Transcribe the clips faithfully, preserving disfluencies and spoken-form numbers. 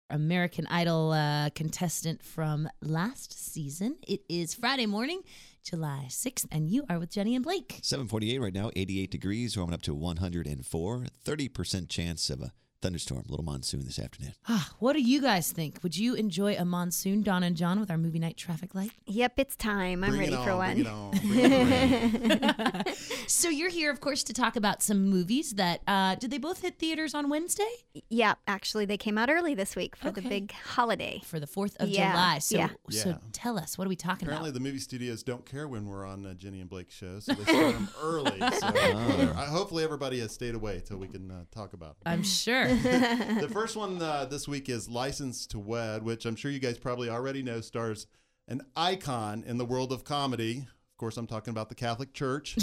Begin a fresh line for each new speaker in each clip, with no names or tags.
American Idol uh, contestant from last season. It is Friday morning, July sixth, and you are with Jenny and Blake.
seven forty-eight right now, eighty-eight degrees, warming up to one hundred four. thirty percent chance of a thunderstorm, a little monsoon this afternoon.
Ah, what do you guys think? Would you enjoy a monsoon, Dawn and John, with our movie night traffic light?
Yep, it's time. I'm
Bring
ready
it on,
for one.
Bring it on. Bring it on.
So you're here, of course, to talk about some movies that, uh, did they both hit theaters on Wednesday?
Yeah, actually, they came out early this week for
Okay.
the big holiday.
For the fourth of
Yeah,
July. So,
yeah.
so
Yeah.
tell us, what are we talking
Apparently,
about?
the movie studios don't care when we're on uh, Jenny and Blake's show, so they start them early. So
Oh.
I, hopefully, everybody has stayed away till we can uh, talk about it.
I'm sure.
The first one uh, this week is License to Wed, which I'm sure you guys probably already know stars an icon in the world of comedy. Of course, I'm talking about the Catholic Church.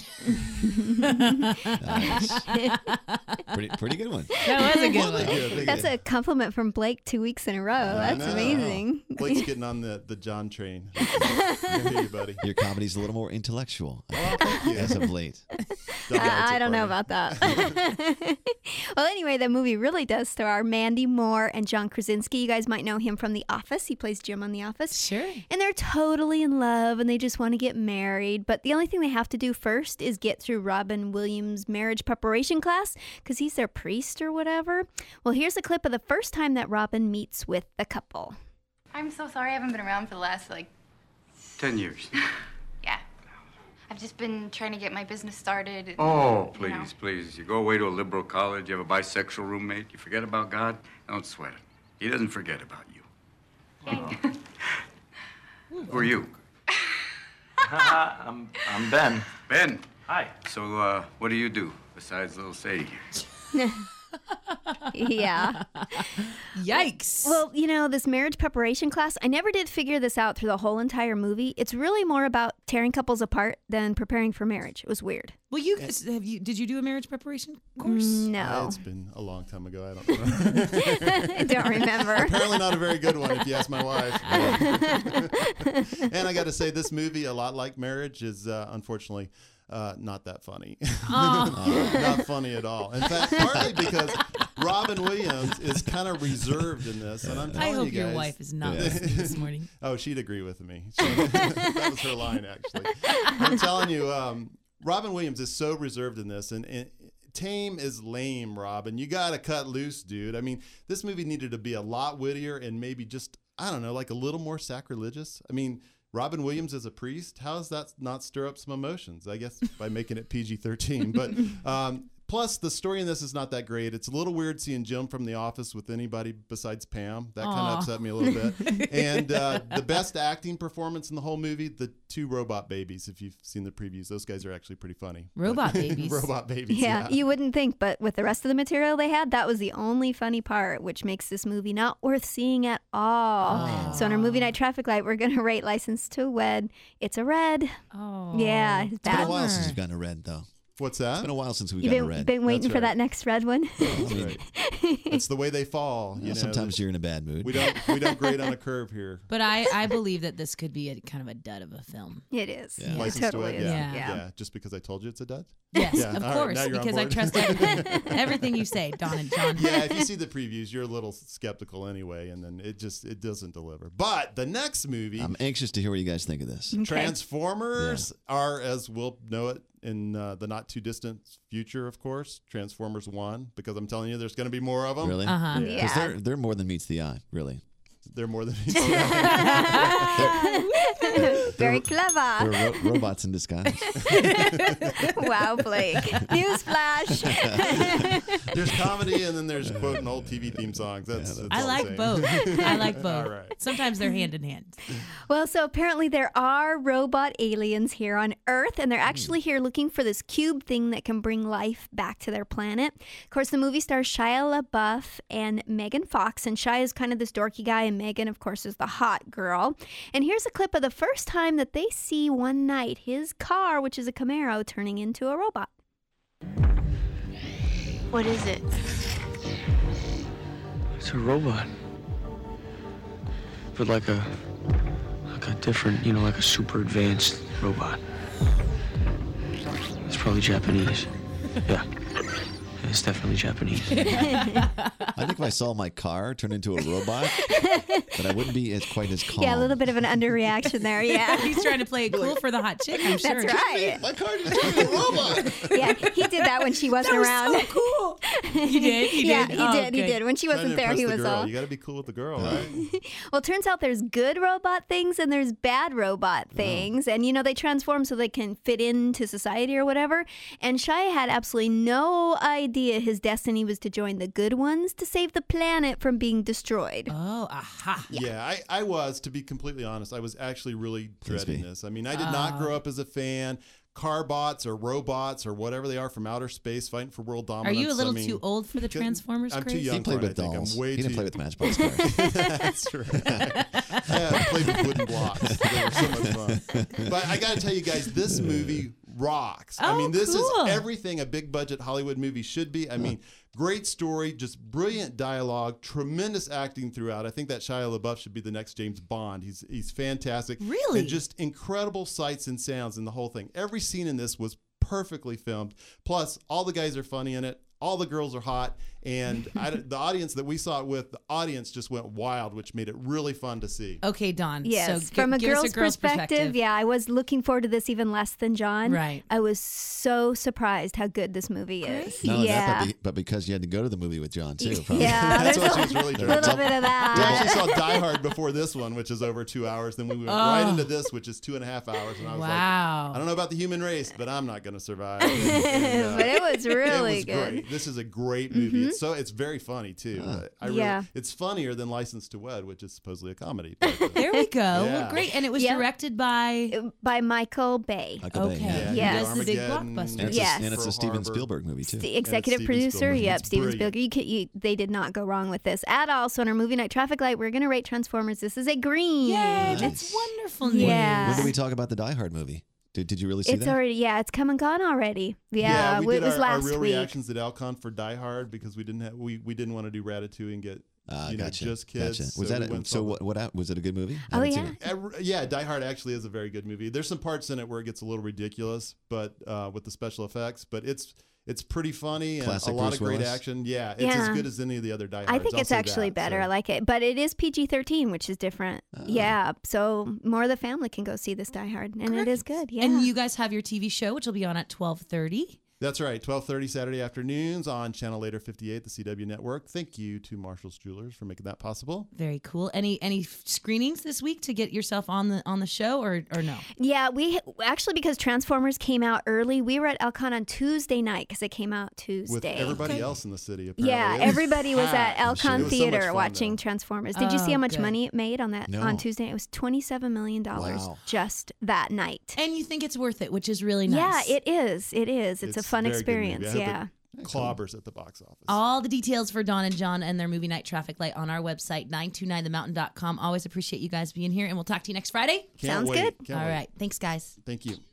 Nice. pretty, pretty good one.
That was a good
Well,
one.
they did, they
That's
did.
a compliment from Blake two weeks in a row.
I
That's
know.
amazing.
Blake's getting on the, the John train. Good to you, buddy.
Your comedy's a little more intellectual
Oh, thank you.
as of late.
Dog
Uh,
likes
I
it
don't know
for me.
about that. Well, anyway, the movie really does star Mandy Moore and John Krasinski. You guys might know him from The Office. He plays Jim on The Office.
Sure.
And they're totally in love and they just want to get married. But the only thing they have to do first is get through Robin Williams' marriage preparation class because he's their priest or whatever. Well, here's a clip of the first time that Robin meets with the couple.
I'm so sorry I haven't been around for the last, like,
Ten years.
yeah. I've just been trying to get my business started. And,
Oh,
you know.
please, please. You go away to a liberal college, you have a bisexual roommate, you forget about God, don't sweat it. He doesn't forget about you.
Thank-
Who are you?
I'm, I'm Ben.
Ben.
Hi.
So, uh, what do you do besides little Sadie here?
Yeah.
Yikes.
Well, you know, this marriage preparation class, I never did figure this out through the whole entire movie. It's really more about tearing couples apart than preparing for marriage. It was weird.
well, you guys, have you, did you do a marriage preparation course?
Uh,
No.
It's been a long time ago. I don't know.
I don't remember.
Apparently not a very good one if you ask my wife. And I got to say, this movie, a lot like Marriage, is uh, unfortunately uh, not that funny. Not funny at all. In fact, partly because Robin Williams is kind of reserved in this. And I'm telling
I hope
you guys,
your wife is not
Yeah.
listening this morning.
Oh, she'd agree with me. She- that was her line, actually. I'm telling you, um, Robin Williams is so reserved in this, and, and tame is lame, Robin. You got to cut loose, dude. I mean, this movie needed to be a lot wittier and maybe just, I don't know, like a little more sacrilegious. I mean, Robin Williams as a priest, how does that not stir up some emotions? I guess by making it P G thirteen. But um, plus, the story in this is not that great. It's a little weird seeing Jim from The Office with anybody besides Pam. That kind
Aw.
of upset me a little bit. And uh, the best acting performance in the whole movie, the two robot babies. If you've seen the previews, those guys are actually pretty funny.
Robot babies.
Robot babies.
Yeah,
Yeah.
you wouldn't think, but with the rest of the material they had, that was the only funny part, which makes this movie not worth seeing at all. So on our movie night traffic light, we're going to rate License to Wed. It's a red.
Oh.
Yeah, it's
It's been a
bad.
while since
Bummer.
you've gotten a red, though.
What's
It's
that?
been a while since we've
You've
gotten a
been,
red.
been waiting
That's
for
right.
that next red one.
That's right. It's the way they fall. You
Well,
know,
sometimes you're in a bad mood.
we don't we don't grade on a curve here.
But I, I believe that this could be a kind of a dud of a film.
It is.
Yeah.
It
License to
totally
Wed,
is.
yeah.
Yeah.
yeah, Just because I told you it's a dud.
Yes,
Yeah,
of
all right,
course,
now you're on
because I
board.
trust everything, everything you say, Don and John.
Yeah, if you see the previews, you're a little skeptical anyway, and then it just it doesn't deliver. But the next movie,
I'm anxious to hear what you guys think of this.
Okay.
Transformers, are as we'll know it in uh, the not too distant future, of course, Transformers One, because I'm telling you, there's going to be more of them.
Really?
Uh-huh.
Yeah.
Because
Yeah.
they're, they're more than meets the eye, really.
They're more than
Very
They're
clever.
ro- robots in disguise.
Wow, Blake. Newsflash.
there's comedy, and then there's quoting old T V theme songs. That's, that's
I
all I'm
like
saying.
both. I like both.
All right.
Sometimes they're hand in hand.
Well, so apparently there are robot aliens here on Earth, and they're actually here looking for this cube thing that can bring life back to their planet. Of course, the movie stars Shia LaBeouf and Megan Fox, and Shia is kind of this dorky guy, and Megan, of course, is the hot girl. And here's a clip of the first time that they see one night his car, which is a Camaro, turning into a robot.
What is it?
It's a robot. But like a, like a different, you know, like a super advanced robot. It's probably Japanese. Yeah. Yeah. it's definitely Japanese.
I think if I saw my car turn into a robot, that I wouldn't be as quite as calm.
Yeah, a little bit of an underreaction there. Yeah.
He's trying to play it cool for the hot chick, I'm sure.
That's right.
My car just turned into a robot.
Yeah, he did that when she wasn't
That was
around.
so cool. He did? He
yeah,
did?
he
Oh,
did. He
good.
did. When she
Trying
wasn't
to
there,
impress
he
the
was
girl.
all.
You got to be cool with the girl, right?
Well, it turns out there's good robot things and there's bad robot things. And, you know, they transform so they can fit into society or whatever. And Shia had absolutely no idea his destiny was to join the good ones to save the planet from being destroyed.
Oh, aha.
Yeah, I, I was, to be completely honest, I was actually really
Please
dreading
be.
this. I mean, I did not grow up as a fan. Car bots or robots or whatever they are from outer space fighting for world
Are
dominance.
you a little
I mean,
too old for the
couldn't-
Transformers
I'm too
craze?
young
He played
for it,
with
I think.
dolls.
I'm way
He didn't
too...
play with Matchbox cars.
That's true. Yeah, I played with wooden blocks. They were so much fun. But I got to tell you guys, this movie rocks. I
Oh,
mean, this
cool.
is everything a big budget Hollywood movie should be. I mean, great story, just brilliant dialogue, tremendous acting throughout. I think that Shia LaBeouf should be the next James Bond. He's he's fantastic.
Really?
And just incredible sights and sounds in the whole thing. Every scene in this was perfectly filmed. Plus, all the guys are funny in it. All the girls are hot, and I, the audience that we saw it with, the audience just went wild, which made it really fun to see.
Okay, Dawn.
Yes,
So gi-
from a
give us
girl's,
girl's
perspective, yeah, I was looking forward to this even less than John.
Right.
I was so surprised how good this movie is.
Not only
yeah.
that, but, be, but because you had to go to the movie with John, too. Probably.
Yeah,
That's
there's
what
a
she was really doing.
little bit of
We
that.
actually saw Die Hard before this one, which is over two hours. Then we went right into this, which is two and a half hours. And I was
Wow.
like, I don't know about the human race, but I'm not going to survive. And, and, uh,
But it was really
it was
good.
great. This is a great movie. It's so it's very funny too. Uh, I really,
Yeah.
it's funnier than License to Wed, which is supposedly a comedy. But, uh,
There we go.
Yeah.
Well, great. And it was
Yep.
directed by.
By Michael Bay.
Michael Bay,
Okay.
yeah.
Yeah.
This is a big
Armageddon,
blockbuster.
And it's,
Yes.
a, and it's a
Pearl
Steven
Harbor.
Spielberg movie, too.
The executive
Steven
producer,
Spielberg.
yep,
It's
Steven
brilliant.
Spielberg. You could, you, they did not go wrong with this at all. So in our movie night traffic light, we're gonna rate Transformers. This is a green.
Yay,
Nice.
that's wonderful news.
Yeah.
When did we talk about the Die Hard movie? Did, did you really see
It's
that?
already yeah, it's come and gone already. Yeah,
we
it
did
was
our, our
last
real
week.
reactions at Alcon for Die Hard because we didn't have we, we didn't want to do Ratatouille and get
Ah,
you know,
gotcha.
just kids.
Gotcha. Was
so
that
we
a,
went and
so?
saw
What, what? Was it a good movie? I
Oh
haven't seen
yeah.
it.
Every- yeah, Die Hard actually is a very good movie. There's some parts in it where it gets a little ridiculous, but uh, with the special effects, but it's it's pretty funny and
Classic
a lot
Bruce
of great
Willis.
action. Yeah, it's
Yeah.
as good as any of the other Die Hards.
I think
I'll
it's
say
actually
that,
better.
so.
I like it, but it is P G thirteen, which is different.
Oh.
Yeah, so more of the family can go see this Die Hard, and it is good. Yeah,
And you guys have your T V show, which will be on at twelve thirty.
That's right, twelve thirty Saturday afternoons on Channel Later fifty-eight, the C W Network. Thank you to Marshall's Jewelers for making that possible.
Very cool. Any any screenings this week to get yourself on the on the show, or or no?
yeah. We actually because Transformers came out early, we were at Alcon on Tuesday night because it came out Tuesday.
With everybody
Okay.
else in the city, apparently.
Yeah,
It was
everybody was at
packed.
sure.
Alcon
It was so much
Theater
fun,
watching
though.
Transformers. Did you see
Oh,
how much
good.
money it made on that
No.
on Tuesday? It was twenty-seven million dollars
Wow.
just that night.
And you think it's worth it, which is really nice.
Yeah, it is. It is. It's, a fun
very good movie.
experience.
I hope
Yeah.
it clobbers at the box office.
All the details for Dawn and John and their movie night traffic light on our website, nine two nine the mountain dot com. Always appreciate you guys being here, and we'll talk to you next Friday.
Can't
Sounds
wait.
good.
Can't
All
wait.
right. Thanks, guys.
Thank you.